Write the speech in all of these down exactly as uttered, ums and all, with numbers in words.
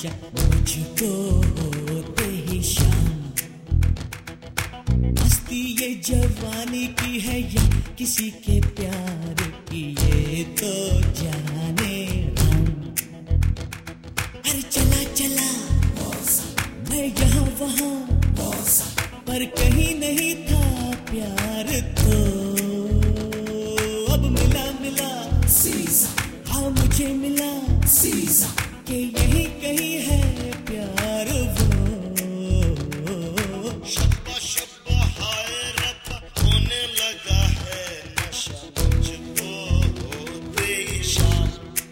नशा मुझको होते ही शाम। मस्ती ये जवानी की है या किसी के प्यार की, ये तो जाने हम। अरे चला चला मैं यहाँ वहाँ, पर कहीं नहीं था प्यार तो अब मिला मिला हाँ मुझे मिला कि यही कहीं है प्यार वो। शब्बा शब्बा हाय रब्बा होने लगा है नशा मुझको होते ही शाम।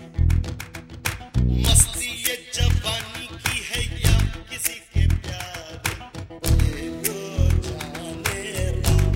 मस्ती ये जवानी की है या किसी के प्यार, ये तो जाने राम।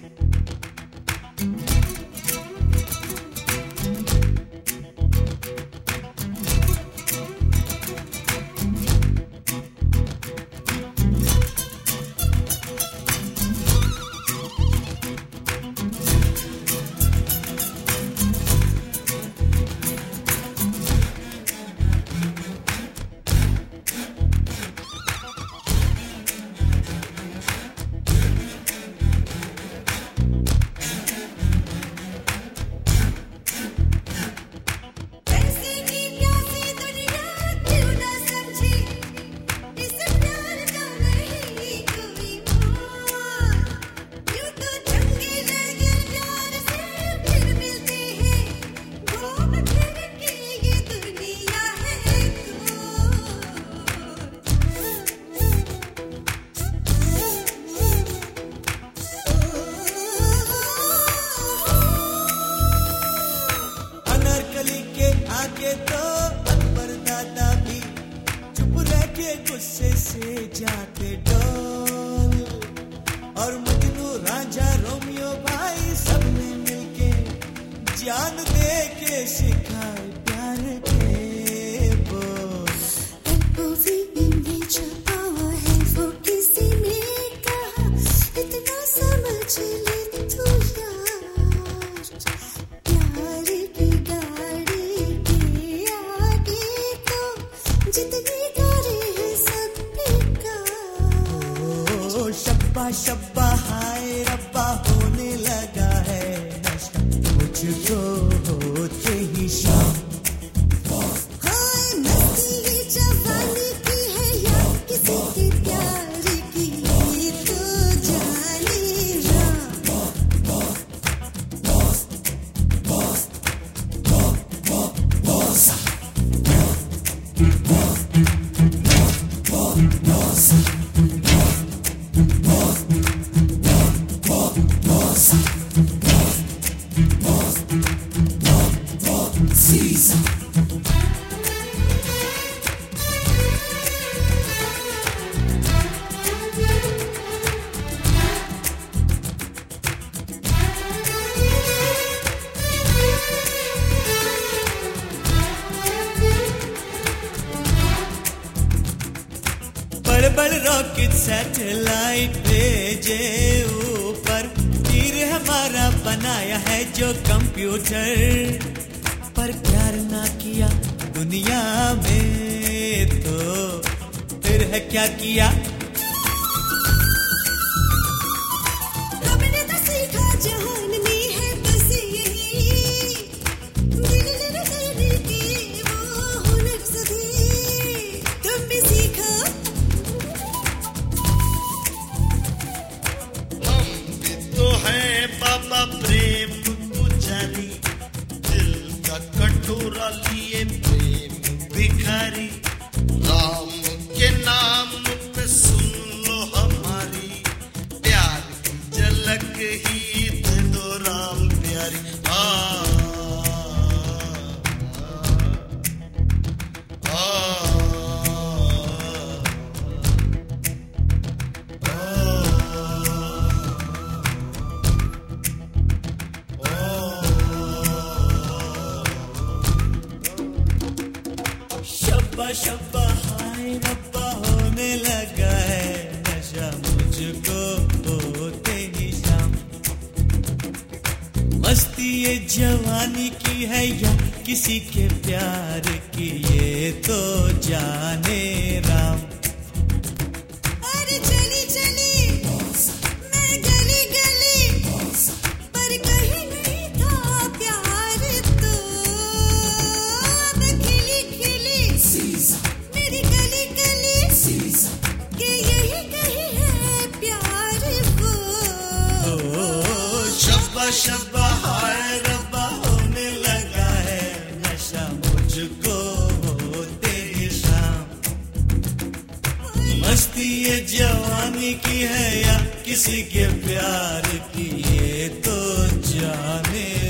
आगे तो अकबर दादा भी चुप रह के गुस्से से जाते डोल, और मजनू राजा रोमियो भाई सब ने मिलके जान दे के सिखाए प्यार के बोल। छुपावा है वो किसी ने कहा, इतना समझ ले तू यार, प्यार की गाड़ी के आगे तो जितनी गाड़ी है सब बेकार। ओ शब्बा शब्बा हाय रब्बा होने लगा है नशा मुझको होते ही शाम। बड़ बड़ रॉकेट सैटेलाइट भेजे ऊपर, तीर हमारा बनाया है जो कंप्यूटर, पर प्यार ना किया दुनिया में तो फिर है क्या किया। हमने तो सीखा जहान में है बस यही, दिल लगाने की वो हुनर सभी तुम भी सीखा। तो है बाबा प्रेम पुजारी, दिल का कटोरा लिए प्रेम भिखारी। राम के नाम पे सुन लो हमारी, प्यार की झलक ही दे दो राम प्यारी। आ, आ, आ, शब्बा शब्बा हाय रब्बा होने लगा है नशा मुझको होते ही शाम। मस्ती ये जवानी की है या किसी के प्यार की, ये तो जाने राम। अरे चली चली मैं गली गली, पर कहीं नहीं था प्यार तो। अब खिली खिली मेरी गली गली, कि यही कहीं है प्यार वो। शब्बा शब्बा हाय रब्बा होने लगा है नशा मुझको तेरी शाम। मस्ती ये जवानी की है या किसी के प्यार की, ये तो जाने